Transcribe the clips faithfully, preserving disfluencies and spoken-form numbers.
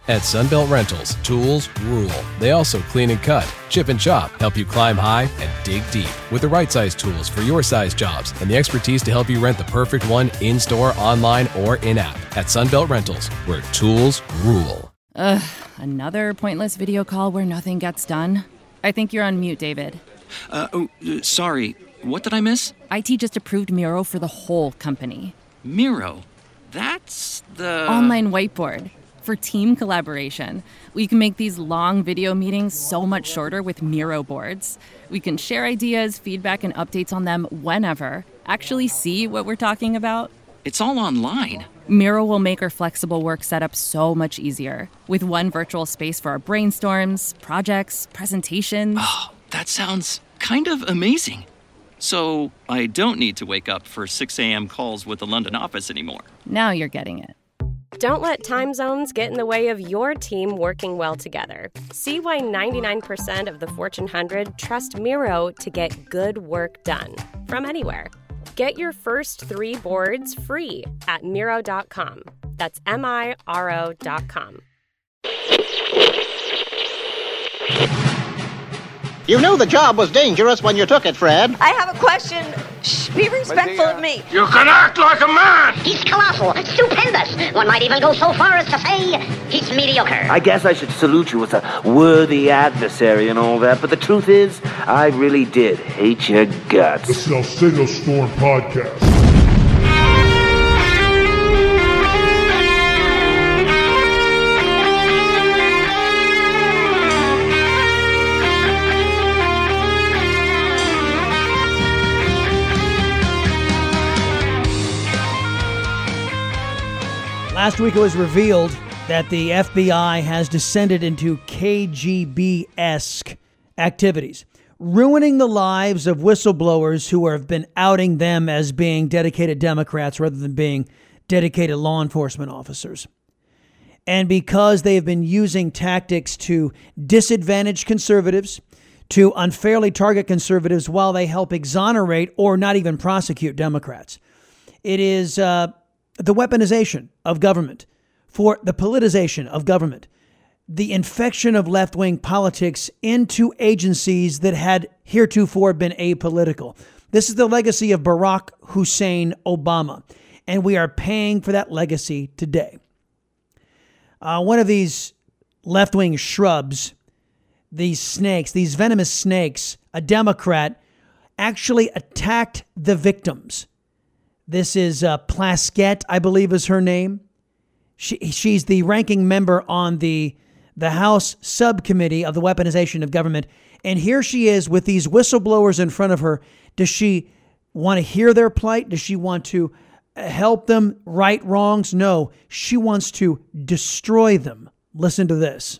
At Sunbelt Rentals, tools rule. They also clean and cut, chip and chop, help you climb high and dig deep with the right size tools for your size jobs and the expertise to help you rent the perfect one in-store, online, or in-app. At Sunbelt Rentals, where tools rule. Ugh, another pointless video call where nothing gets done. I think you're on mute, David. Uh, oh, uh, sorry. What did I miss? I T just approved Miro for the whole company. Miro? That's the... Online whiteboard. For team collaboration. We can make these long video meetings so much shorter with Miro boards. We can share ideas, feedback, and updates on them whenever. Actually see what we're talking about. It's all online. Miro will make our flexible work setup so much easier. With one virtual space for our brainstorms, projects, presentations. Oh, that sounds kind of amazing. So I don't need to wake up for six a.m. calls with the London office anymore. Now you're getting it. Don't let time zones get in the way of your team working well together. See why ninety-nine percent of the Fortune one hundred trust Miro to get good work done from anywhere. Get your first three boards free at Miro dot com. That's M I R O dot com. You knew the job was dangerous when you took it, Fred. I have a question. Shh, be respectful of me. You can act like a man! He's colossal, stupendous. One might even go so far as to say he's mediocre. I guess I should salute you as a worthy adversary and all that, but the truth is, I really did hate your guts. The Salcedo Storm Podcast. Last week it was revealed that the F B I has descended into K G B-esque activities, ruining the lives of whistleblowers who have been outing them as being dedicated Democrats rather than being dedicated law enforcement officers. And because they have been using tactics to disadvantage conservatives, to unfairly target conservatives while they help exonerate or not even prosecute Democrats. It is... Uh, The weaponization of government, for the politicization of government, the infection of left-wing politics into agencies that had heretofore been apolitical. This is the legacy of Barack Hussein Obama, and we are paying for that legacy today. Uh, one of these left-wing shrubs, these snakes, these venomous snakes, a Democrat, actually attacked the victims. This is uh, Plaskett, I believe is her name. She, she's the ranking member on the, the House subcommittee of the weaponization of government. And here she is with these whistleblowers in front of her. Does she want to hear their plight? Does she want to help them right wrongs? No, she wants to destroy them. Listen to this.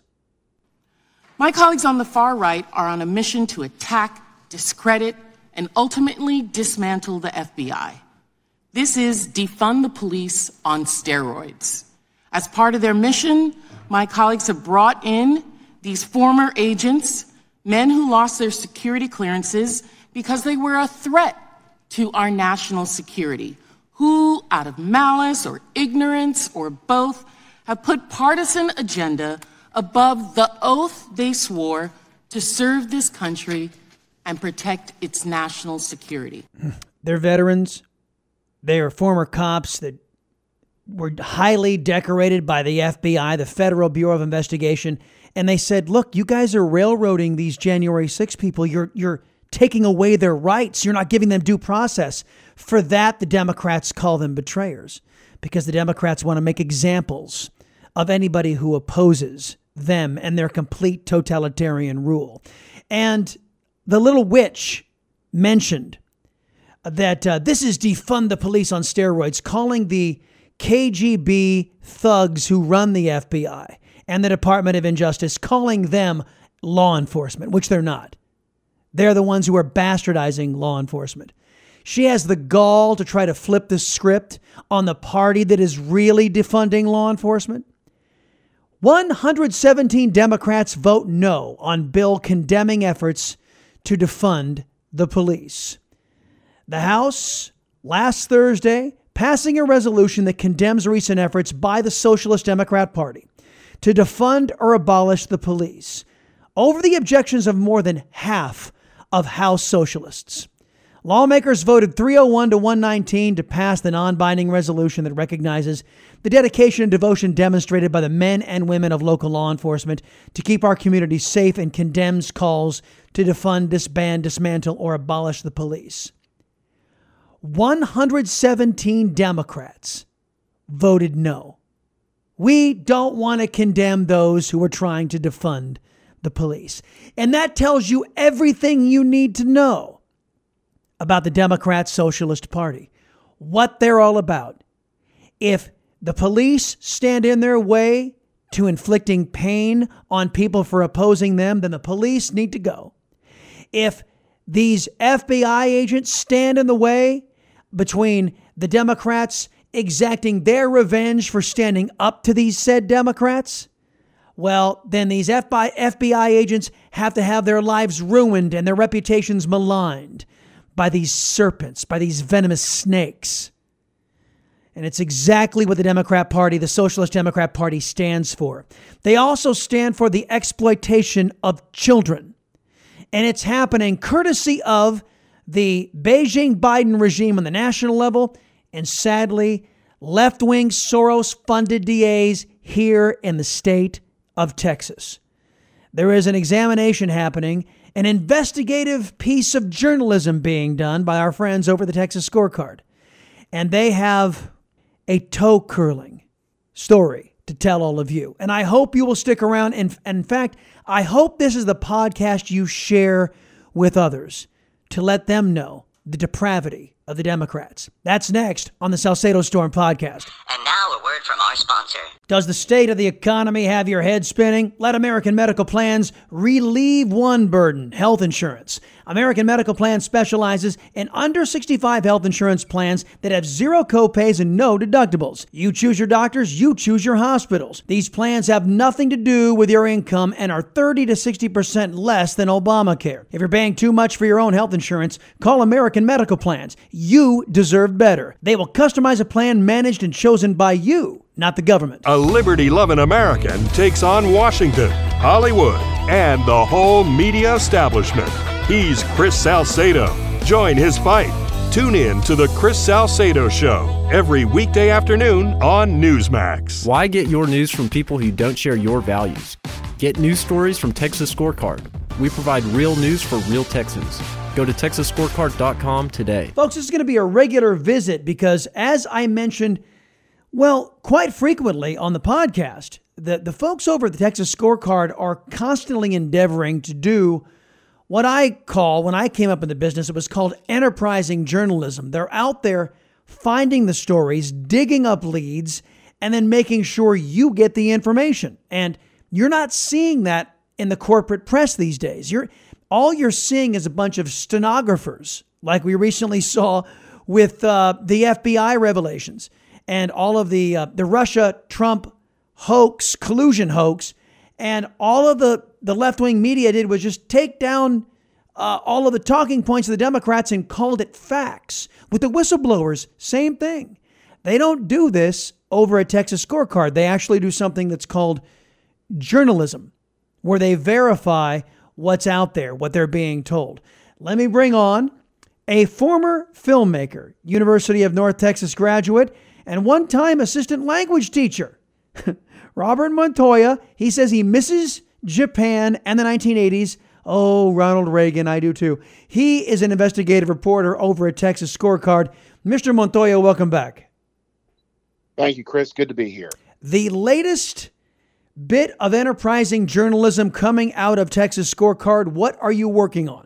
My colleagues on the far right are on a mission to attack, discredit, and ultimately dismantle the F B I. This is defund the police on steroids. As part of their mission, my colleagues have brought in these former agents, men who lost their security clearances because they were a threat to our national security, who, out of malice or ignorance or both, have put partisan agenda above the oath they swore to serve this country and protect its national security. They're veterans. They are former cops that were highly decorated by the F B I, the Federal Bureau of Investigation. And they said, look, you guys are railroading these January sixth people. You're, you're taking away their rights. You're not giving them due process. For that, the Democrats call them betrayers because the Democrats want to make examples of anybody who opposes them and their complete totalitarian rule. And the little witch mentioned that uh, this is defund the police on steroids, calling the K G B thugs who run the F B I and the Department of Injustice, calling them law enforcement, which they're not. They're the ones who are bastardizing law enforcement. She has the gall to try to flip the script on the party that is really defunding law enforcement. one hundred seventeen Democrats vote no on bill condemning efforts to defund the police. The House, last Thursday, passing a resolution that condemns recent efforts by the Socialist Democrat Party to defund or abolish the police, over the objections of more than half of House socialists. Lawmakers voted three oh one to one nineteen to pass the non-binding resolution that recognizes the dedication and devotion demonstrated by the men and women of local law enforcement to keep our communities safe and condemns calls to defund, disband, dismantle, or abolish the police. one hundred seventeen Democrats voted no. We don't want to condemn those who are trying to defund the police. And that tells you everything you need to know about the Democrat Socialist Party, what they're all about. If the police stand in their way to inflicting pain on people for opposing them, then the police need to go. If these F B I agents stand in the way between the Democrats exacting their revenge for standing up to these said Democrats, well, then these F B I agents have to have their lives ruined and their reputations maligned by these serpents, by these venomous snakes. And it's exactly what the Democrat Party, the Socialist Democrat Party, stands for. They also stand for the exploitation of children. And it's happening courtesy of the Beijing-Biden regime on the national level and, sadly, left-wing Soros-funded D As here in the state of Texas. There is an examination happening, an investigative piece of journalism being done by our friends over the Texas Scorecard. And they have a toe-curling story to tell all of you. And I hope you will stick around. And in fact, I hope this is the podcast you share with others to let them know the depravity of the Democrats. That's next on the Salcedo Storm podcast. And now a word from our sponsor. Does the state of the economy have your head spinning? Let American Medical Plans relieve one burden: health insurance. American Medical Plans specializes in under sixty-five health insurance plans that have zero copays and no deductibles. You choose your doctors, you choose your hospitals. These plans have nothing to do with your income and are thirty to sixty percent less than Obamacare. If you're paying too much for your own health insurance, call American Medical Plans. You deserve better. They will customize a plan managed and chosen by you, not the government. A liberty-loving American takes on Washington, Hollywood, and the whole media establishment. He's Chris Salcedo. Join his fight. Tune in to the Chris Salcedo Show every weekday afternoon on Newsmax. Why get your news from people who don't share your values? Get news stories from Texas Scorecard. We provide real news for real Texans. Go to texas scorecard dot com today. Folks, this is going to be a regular visit because, as I mentioned, well, quite frequently on the podcast, the, the folks over at the Texas Scorecard are constantly endeavoring to do what I call, when I came up in the business, it was called enterprising journalism. They're out there finding the stories, digging up leads, and then making sure you get the information. And you're not seeing that in the corporate press these days. You're all you're seeing is a bunch of stenographers, like we recently saw with uh, the F B I revelations and all of the uh, the Russia-Trump hoax, collusion hoax. And all of the, the left-wing media did was just take down uh, all of the talking points of the Democrats and called it facts. With the whistleblowers, same thing. They don't do this over at Texas Scorecard. They actually do something that's called journalism, where they verify what's out there, what they're being told. Let me bring on a former filmmaker, University of North Texas graduate, and one-time assistant language teacher, Robert Montoya. He says he misses Japan and the nineteen eighties. Oh, Ronald Reagan, I do too. He is an investigative reporter over at Texas Scorecard. Mister Montoya, welcome back. Thank you, Chris. Good to be here. The latest bit of enterprising journalism coming out of Texas Scorecard. What are you working on?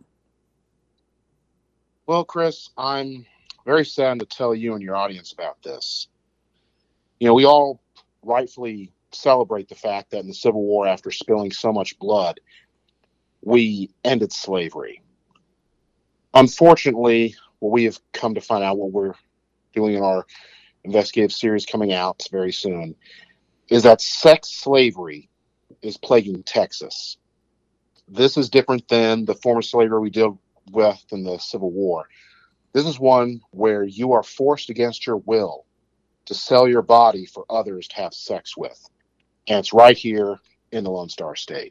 Well, Chris, I'm very sad to tell you and your audience about this. You know, we all rightfully celebrate the fact that in the Civil War, after spilling so much blood, we ended slavery. Unfortunately, what we have come to find out, what we're doing in our investigative series coming out very soon, is that sex slavery is plaguing Texas. This is different than the form of slavery we dealt with in the Civil War. This is one where you are forced against your will to sell your body for others to have sex with. And it's right here in the Lone Star State.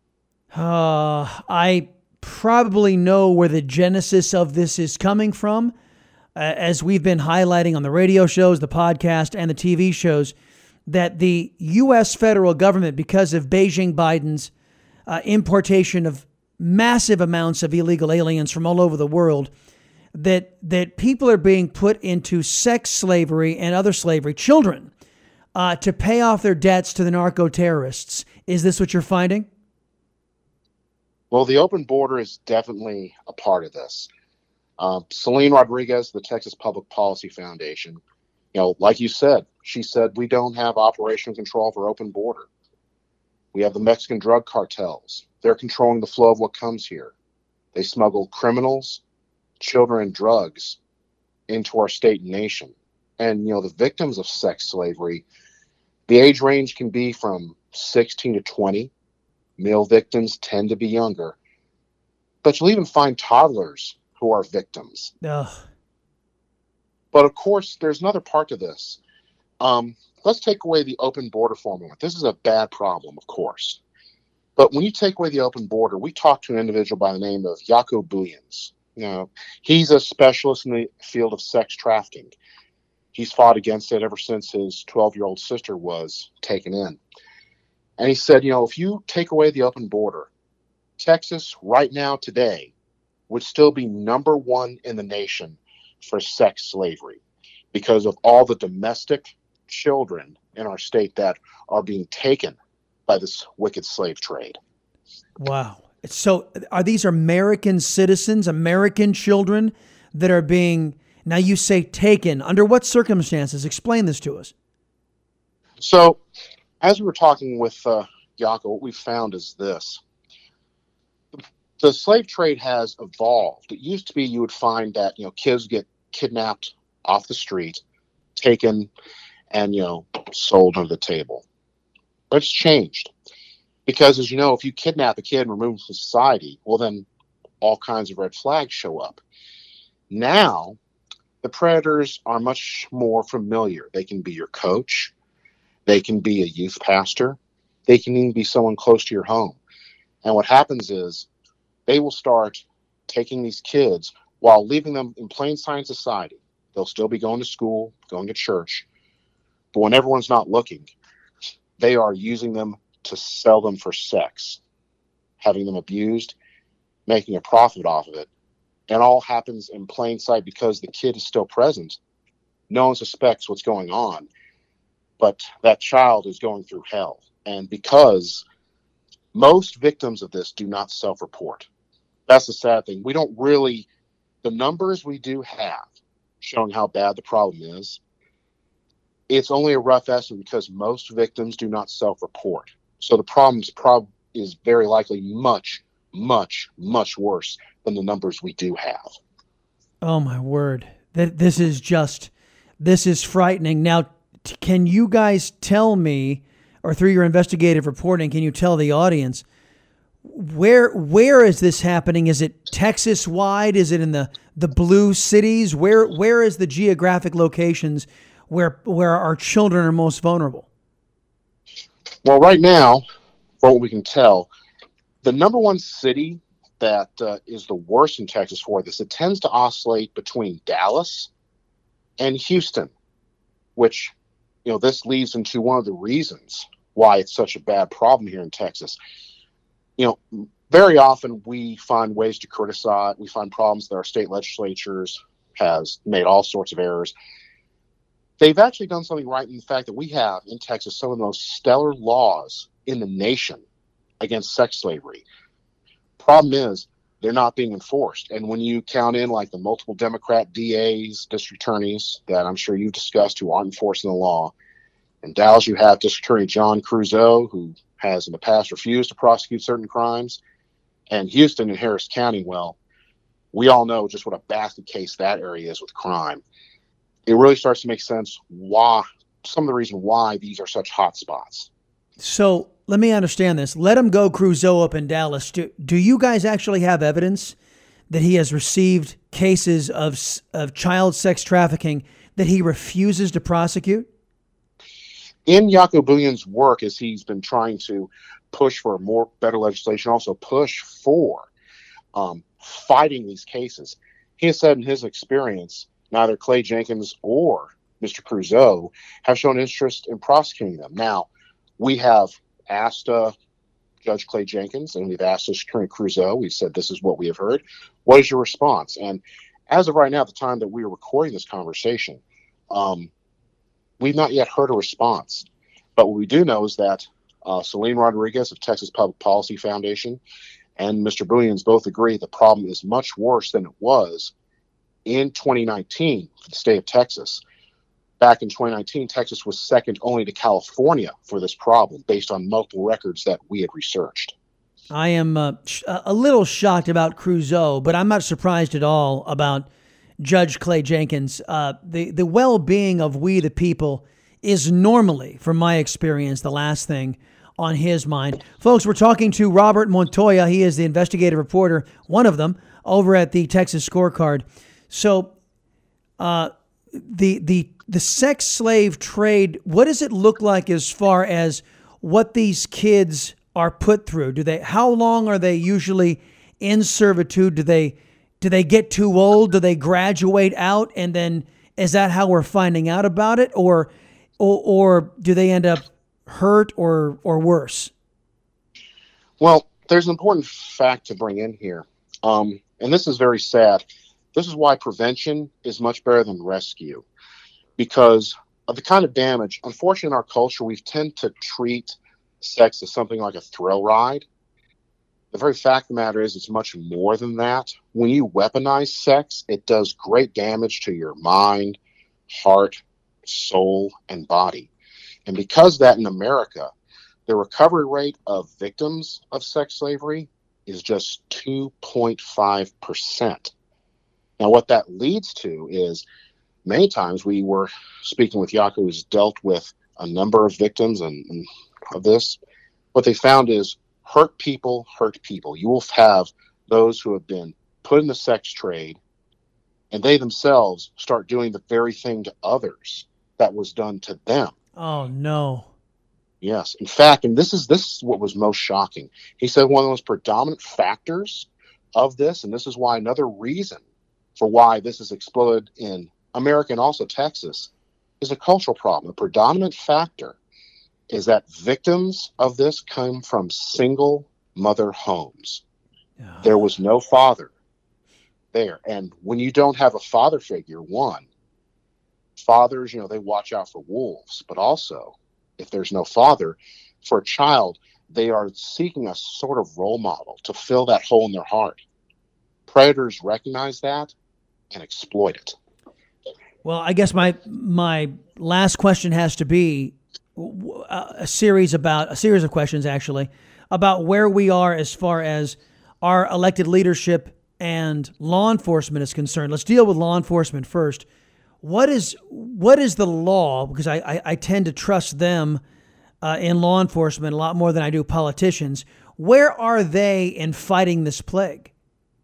Uh, I probably know where the genesis of this is coming from. Uh, as we've been highlighting on the radio shows, the podcast, and the T V shows, that the U S federal government, because of Beijing Biden's uh, importation of massive amounts of illegal aliens from all over the world, that that people are being put into sex slavery and other slavery, children, uh, to pay off their debts to the narco-terrorists. Is this what you're finding? Well, the open border is definitely a part of this. Um, Celine Rodriguez, the Texas Public Policy Foundation, you know, like you said, she said we don't have operational control for open border. We have the Mexican drug cartels. They're controlling the flow of what comes here. They smuggle criminals, children, and drugs into our state and nation. And, you know, the victims of sex slavery, the age range can be from sixteen to twenty. Male victims tend to be younger. But you'll even find toddlers who are victims. Ugh. But of course, there's another part to this. Um, let's take away the open border for a moment. This is a bad problem, of course. But when you take away the open border, we talked to an individual by the name of Jaco Booyens. You know, he's a specialist in the field of sex trafficking. He's fought against it ever since his twelve-year-old sister was taken in. And he said, you know, if you take away the open border, Texas right now today would still be number one in the nation for sex slavery because of all the domestic children in our state that are being taken by this wicked slave trade. Wow. So are these American citizens, American children that are being, now you say taken, under what circumstances? Explain this to us. So as we were talking with uh, Jaco, what we found is this. The slave trade has evolved. It used to be you would find that, you know, kids get kidnapped off the street, taken, and, you know, sold under the table. But it's changed. Because, as you know, if you kidnap a kid and remove him from society, well, then all kinds of red flags show up. Now, the predators are much more familiar. They can be your coach. They can be a youth pastor. They can even be someone close to your home. And what happens is they will start taking these kids while leaving them in plain sight in society. They'll still be going to school, going to church. But when everyone's not looking, they are using them to sell them for sex, having them abused, making a profit off of it. And all happens in plain sight because the kid is still present. No one suspects what's going on, but that child is going through hell. And because most victims of this do not self-report. That's the sad thing. We don't really, the numbers we do have showing how bad the problem is, it's only a rough estimate because most victims do not self-report. So the problem prob- is very likely much, much, much worse than the numbers we do have. Oh, my word. That This is just, this is frightening. Now, t- can you guys tell me, or through your investigative reporting, can you tell the audience, where where is this happening? Is it Texas-wide? Is it in the, the blue cities? Where Where is the geographic locations where where our children are most vulnerable? Well, right now, from what we can tell, the number one city that uh, is the worst in Texas for this, it tends to oscillate between Dallas and Houston, which, you know, this leads into one of the reasons why it's such a bad problem here in Texas. You know, very often we find ways to criticize. We find problems that our state legislatures has made all sorts of errors. They've actually done something right in the fact that we have in Texas some of the most stellar laws in the nation against sex slavery. Problem is, they're not being enforced. And when you count in like the multiple Democrat D As, district attorneys that I'm sure you've discussed who aren't enforcing the law, in Dallas you have District Attorney John Creuzot, who has in the past refused to prosecute certain crimes. And Houston and Harris County, well, we all know just what a basket case that area is with crime. It really starts to make sense why, some of the reason why these are such hot spots. So let me understand this. Let him go, Creuzot up in Dallas. Do, do you guys actually have evidence that he has received cases of of child sex trafficking that he refuses to prosecute? in Jaco Bouyens' work, as he's been trying to push for more better legislation, also push for um, fighting these cases, he has said in his experience, neither Clay Jenkins or Mister Creuzot have shown interest in prosecuting them. Now, we have asked uh, Judge Clay Jenkins, and we've asked Attorney Creuzot. We've said, this is what we have heard. What is your response? And as of right now, at the time that we are recording this conversation, um, we've not yet heard a response. But what we do know is that uh, Celine Rodriguez of Texas Public Policy Foundation and Mister Bouyens both agree the problem is much worse than it was in twenty nineteen for the state of Texas. Back in twenty nineteen, Texas was second only to California for this problem, based on multiple records that we had researched. I am uh, sh- a little shocked about Creuzot, but I'm not surprised at all about Judge Clay Jenkins. Uh, the, the well-being of we the people is normally, from my experience, the last thing on his mind. Folks, we're talking to Robert Montoya. He is the investigative reporter, one of them, over at the Texas Scorecard. So uh, the the the sex slave trade, what does it look like as far as what these kids are put through? Do they how long are they usually in servitude? Do they do they get too old? Do they graduate out, and then is that how we're finding out about it, or or, or do they end up hurt or or worse? Well, there's an important fact to bring in here, um, and this is very sad. This is why prevention is much better than rescue, because of the kind of damage. Unfortunately, in our culture, we tend to treat sex as something like a thrill ride. The very fact of the matter is it's much more than that. When you weaponize sex, it does great damage to your mind, heart, soul, and body. And because of that, in America, the recovery rate of victims of sex slavery is just two point five percent. Now, what that leads to is many times we were speaking with Jaco, who's dealt with a number of victims and, and of this. What they found is hurt people hurt people. You will have those who have been put in the sex trade, and they themselves start doing the very thing to others that was done to them. Oh, no. Yes. In fact, and this is this is what was most shocking. He said one of the most predominant factors of this, and this is why another reason for why this has exploded in America and also Texas, is a cultural problem. The predominant factor is that victims of this come from single mother homes. Yeah. There was no father there. And when you don't have a father figure, one, fathers, you know, they watch out for wolves, but also if there's no father, for a child, they are seeking a sort of role model to fill that hole in their heart. Predators recognize that and exploit it. Well, I guess my my last question has to be a series about a series of questions, actually, about where we are as far as our elected leadership and law enforcement is concerned. Let's deal with law enforcement first. What is what is the law? Because I, I, I tend to trust them uh, in law enforcement a lot more than I do politicians. Where are they in fighting this plague?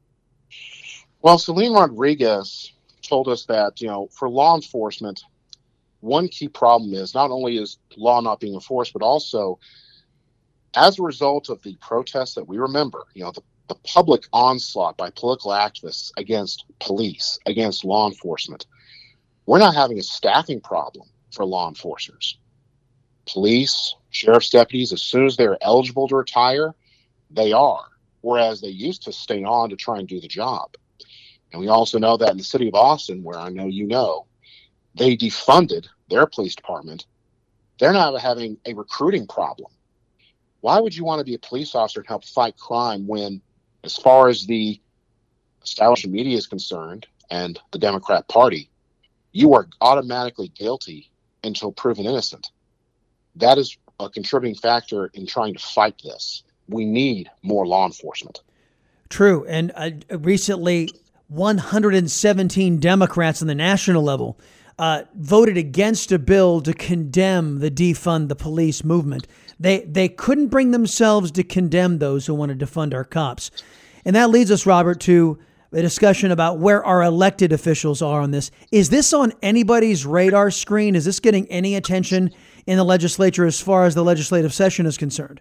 Well, Celine Rodriguez told us that, you know, for law enforcement, one key problem is not only is law not being enforced, but also as a result of the protests that we remember, you know, the, the public onslaught by political activists against police, against law enforcement, we're not having a staffing problem for law enforcers. Police, sheriff's deputies, as soon as they're eligible to retire, they are, whereas they used to stay on to try and do the job. And we also know that in the city of Austin, where I know you know, they defunded their police department. They're not having a recruiting problem. Why would you want to be a police officer and help fight crime when, as far as the establishment media is concerned and the Democrat Party, you are automatically guilty until proven innocent? That is a contributing factor in trying to fight this. We need more law enforcement. True. And uh, recently, one hundred seventeen Democrats on the national level uh, voted against a bill to condemn the defund the police movement. They they couldn't bring themselves to condemn those who wanted to defund our cops. And that leads us, Robert, to a discussion about where our elected officials are on this. Is this on anybody's radar screen? Is this getting any attention in the legislature as far as the legislative session is concerned?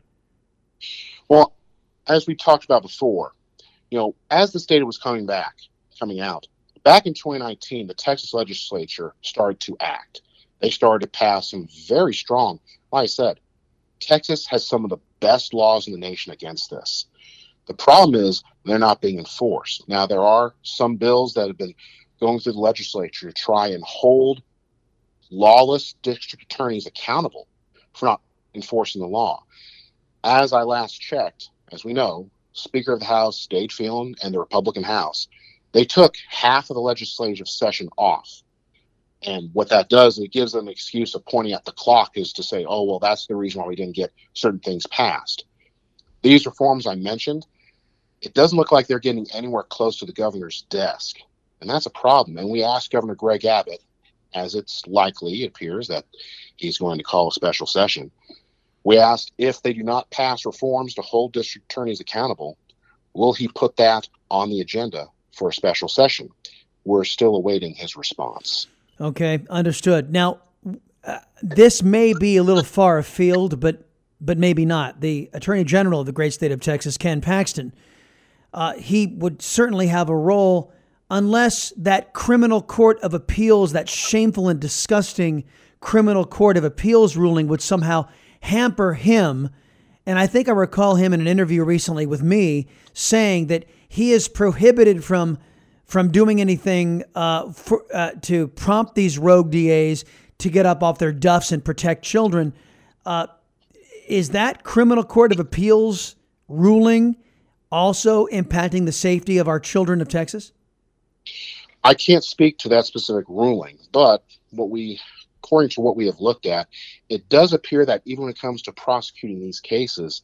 Well, as we talked about before, you know, as this data was coming back, coming out, back in twenty nineteen, the Texas legislature started to act. They started to pass some very strong, like I said, Texas has some of the best laws in the nation against this. The problem is they're not being enforced. Now, there are some bills that have been going through the legislature to try and hold lawless district attorneys accountable for not enforcing the law. As I last checked, as we know, Speaker of the House, Dade Phelan, and the Republican House, they took half of the legislative session off. And what that does, it gives them an excuse of pointing at the clock is to say, oh, well, that's the reason why we didn't get certain things passed. These reforms I mentioned, it doesn't look like they're getting anywhere close to the governor's desk. And that's a problem. And we asked Governor Greg Abbott, as it's likely, it appears, that he's going to call a special session. We asked if they do not pass reforms to hold district attorneys accountable, will he put that on the agenda for a special session? We're still awaiting his response. Okay, understood. Now, uh, this may be a little far afield, but but maybe not. The Attorney General of the great state of Texas, Ken Paxton, uh, he would certainly have a role unless that criminal court of appeals, that shameful and disgusting criminal court of appeals ruling would somehow hamper him. And I think I recall him in an interview recently with me saying that he is prohibited from from doing anything uh, for, uh, to prompt these rogue D As to get up off their duffs and protect children. Uh, is that criminal court of appeals ruling also impacting the safety of our children of Texas? I can't speak to that specific ruling, but what we, according to what we have looked at, it does appear that even when it comes to prosecuting these cases,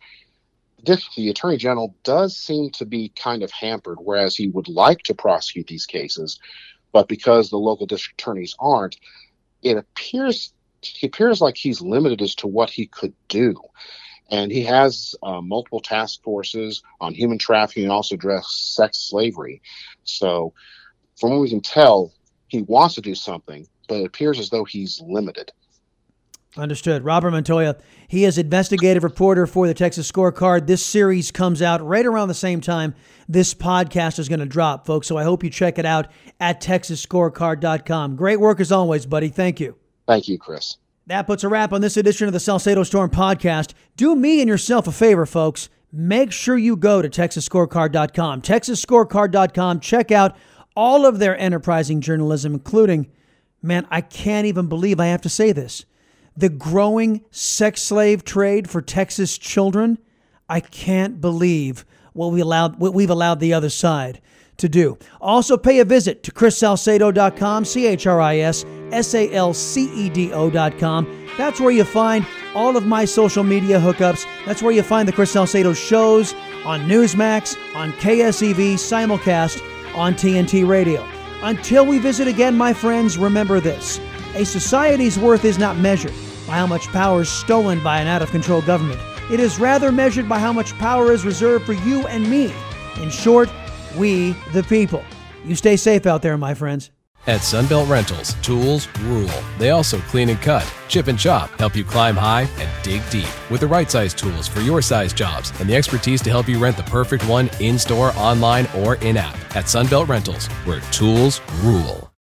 the Attorney General does seem to be kind of hampered, whereas he would like to prosecute these cases, but because the local district attorneys aren't, it appears it appears like he's limited as to what he could do. And he has uh, multiple task forces on human trafficking and also address sex slavery. So from what we can tell, he wants to do something, but it appears as though he's limited. Understood. Robert Montoya, he is investigative reporter for the Texas Scorecard. This series comes out right around the same time this podcast is going to drop, folks. So I hope you check it out at texas scorecard dot com. Great work as always, buddy. Thank you. Thank you, Chris. That puts a wrap on this edition of the Salcedo Storm podcast. Do me and yourself a favor, folks. Make sure you go to texas scorecard dot com. texas scorecard dot com. Check out all of their enterprising journalism, including, man, I can't even believe I have to say this, the growing sex slave trade for Texas children. I can't believe what we allowed, what we've allowed the other side to do. Also, pay a visit to chris salcedo dot com, C H R I S S A L C E D O dot com. That's where you find all of my social media hookups. That's where you find the Chris Salcedo shows on Newsmax, on K S E V, simulcast on T N T Radio. Until we visit again, my friends, remember this. A society's worth is not measured by how much power is stolen by an out-of-control government. It is rather measured by how much power is reserved for you and me. In short, we the people. You stay safe out there, my friends. At Sunbelt Rentals, tools rule. They also clean and cut, chip and chop, help you climb high and dig deep with the right size tools for your size jobs and the expertise to help you rent the perfect one in-store, online, or in-app. At Sunbelt Rentals, where tools rule.